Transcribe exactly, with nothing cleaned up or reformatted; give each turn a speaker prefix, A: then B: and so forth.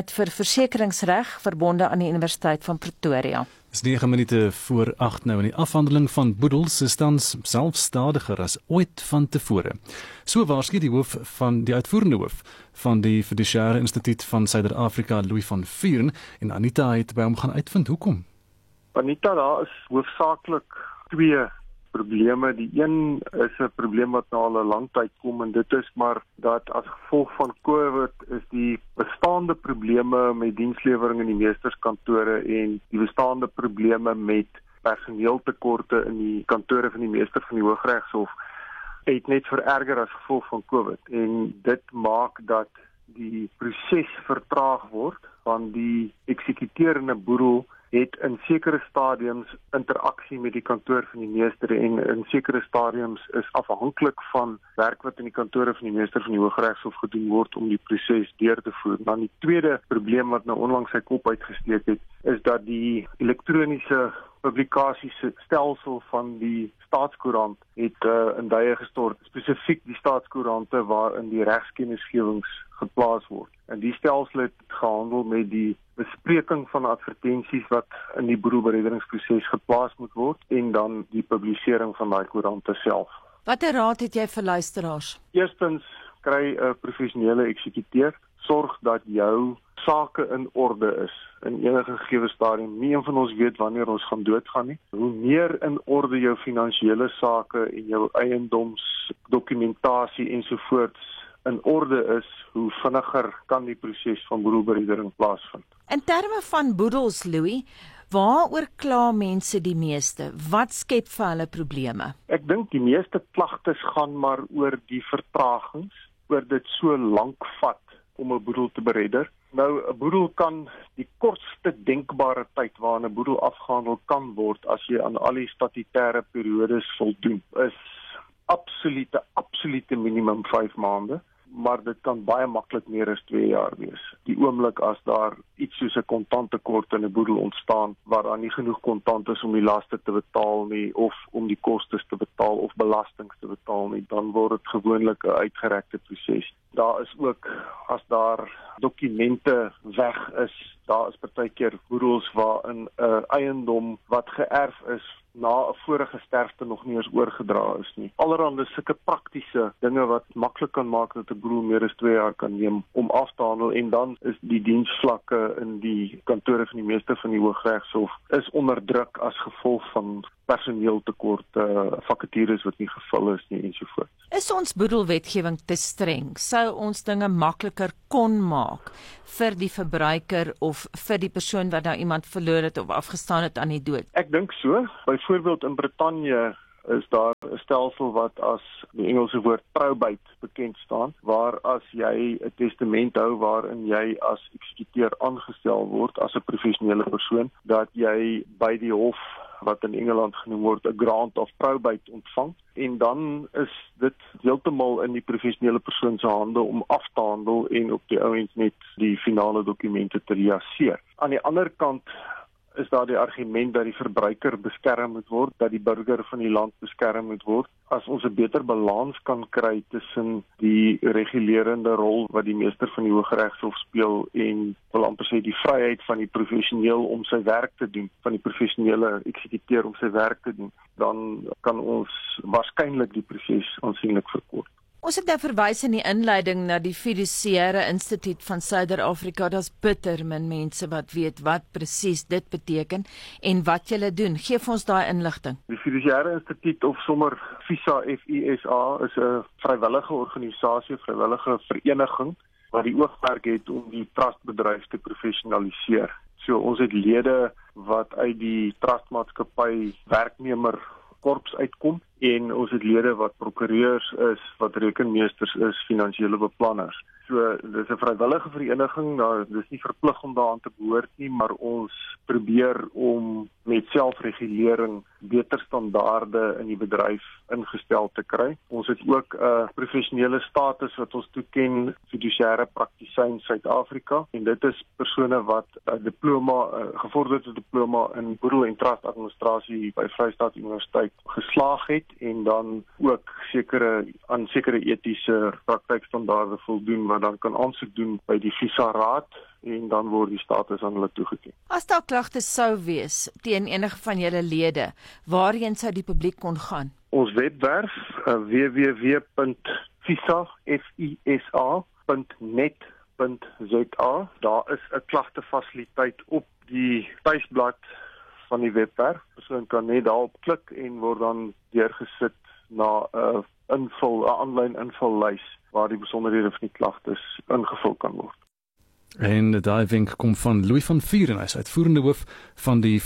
A: vir versekeringsreg verbonde aan die Universiteit van Pretoria.
B: Dis nege minute voor agt nou en die afhandeling van boedels is tans selfs stadiger as ooit van tevore. So waarsku die hoof van die uitvoerende hoof van die Fiduciaire Instituut van Suider-Afrika, Louis van Vuren, en Anita het by hom gaan uitvind hoekom.
C: Anita, daar is hoofsaaklik twee probleme. Die een is 'n probleem wat nou al 'n lang tyd kom en dit is maar dat as gevolg van COVID is die bestaande probleme met dienslewering in die meesterskantore en die bestaande probleme met personeeltekorte in die kantore van die meester van die Hooggeregshof het net vererger as gevolg van COVID. En dit maak dat die proses vertraag word van die eksekuteerende boedel het in sekere stadiums interaksie met die kantoor van die meester en in sekere stadiums is afhanklik van werk wat in die kantore van die meester van die Hooggeregshof gedoen word om die proses deur te voer. Dan die tweede probleem wat nou onlangs sy kop uitgesteek het, is dat die elektroniese publikasiestelsel van die Staatskoerant het uh, in duie gestort, spesifiek die Staatskoerante waarin die regskennisgewings geplaas word. En die stelsel het gehandel met die bespreking van advertensies wat in die boedelbereddingsproses geplaas moet word en dan die publisering van daai koerante self.
A: Watter raad het jy vir luisteraars?
C: Eerstens, kry 'n professionele eksekuteur, sorg dat jou sake in orde is in enige gegee stadium. Nie een van ons weet wanneer ons gaan doodgaan nie. Hoe meer in orde jou finansiële sake en jou eiendomsdokumentasie ensovoorts in orde is, hoe vinniger kan die proses van boedelberedding plaasvind.
A: In terme van boedels, Louis, waaroor kla mense die meeste? Wat skep vir hulle probleme?
C: Ek dink die meeste klagtes gaan maar oor die vertragings, oor dit so lank vat om 'n boedel te beredder. Nou, 'n boedel kan die kortste denkbare tyd waarin 'n boedel afgehandel kan word as jy aan al die statutêre periodes voldoen, is absolute, absolute minimum vyf maande. Maar dit kan baie maklik meer as twee jaar wees. Die oomblik as daar iets soos 'n kontanttekort in 'n boedel ontstaan, waar daar nie genoeg kontant is om die laste te betaal nie, of om die kostes te betaal, of belastings te betaal nie, dan word dit gewoonlik 'n uitgerekte proses. Daar is ook, as daar dokumente weg is, daar is partykeer boedels waarin 'n eiendom wat geërf is, na 'n vorige sterfte nog nie eens oorgedra is nie. Allerhande sulke praktiese dinge wat maklik kan maak dat 'n boedel meer as twee jaar kan neem om af te handel, en dan is die diensvlakke in die kantore van die meester van die Hooggeregshof is onder druk as gevolg van personeeltekorte, vakatures wat nie gevul is nie ensovoorts.
A: Is ons boedelwetgewing te streng? Sou ons dinge makliker kon maak vir die verbruiker of vir die persoon wat nou iemand verloor het of afgestaan het aan die dood?
C: Ek dink so. Byvoorbeeld in Brittanje is daar 'n stelsel wat as die Engelse woord probate bekend staan, waar as jy 'n testament hou waarin jy as eksekuteur aangestel word as 'n professionele persoon, dat jy by die hof, wat in Engeland genoem word 'n grant of probate ontvang, en dan is dit heeltemal in die professionele persoon se hande om af te handel en op die ouend net die finale dokumente te realiseer. Aan die ander kant is daar die argument dat die verbruiker beskerm moet word, dat die burger van die land beskerm moet word. As ons 'n beter balans kan kry tussen die regulerende rol wat die meester van die Hooggeregshof speel en wil amper sê die vryheid van die professioneel om sy werk te doen, van die professionele eksekuteur om sy werk te doen, dan kan ons waarskynlik die proses aansienlik verkort.
A: Ons het nou verwys in die inleiding na die Fiduciaire Instituut van Suider-Afrika. Daar's bitter min mense wat weet wat presies dit beteken en wat julle doen. Geef ons daai inligting.
C: Die Fiduciaire Instituut, of sommer FISA, F I S A, is 'n vrywillige organisasie, vrywillige vereniging wat die oogmerk het om die trustbedryf te professionaliseer. So ons het lede wat uit die trustmaatskappy werknemer korps uitkom, en ons het lede wat prokureurs is, wat rekenmeesters is, finansiële beplanners. So, dis 'n vrywillige vereniging, nou, dis nie verplig om daaraan te behoort nie, maar ons probeer om met selfregulering beter standaarde in die bedryf ingestel te kry. Ons het ook 'n uh, professionele status wat ons toeken, fiduciaire praktisyn Suid-Afrika, en dit is persone wat 'n uh, diploma, uh, gevorderde diploma in boedel en trust administrasie by Vrystaat Universiteit geslaag het, en dan ook sekere aan sekere etiese praktykstandaarde voldoen, wat dan kan aansoek doen by die FISA Raad, en dan word die status aan hulle toegeken.
A: As daar klagtes sou wees teen enige van julle lede, waarheen sou die publiek kon gaan?
C: Ons webwerf uh, w w w punt fisa punt net punt z a. Daar is 'n klagtefasiliteit op die tuisblad van die webwerf. Persoon kan net daarop klik en word dan deurgesit na 'n uh, invul, 'n aanlyn invullys waar die besonderhede van die klagtes ingevul kan word.
B: En daai wenk kom van Louis van Vuren, hy is uitvoerende hoof van die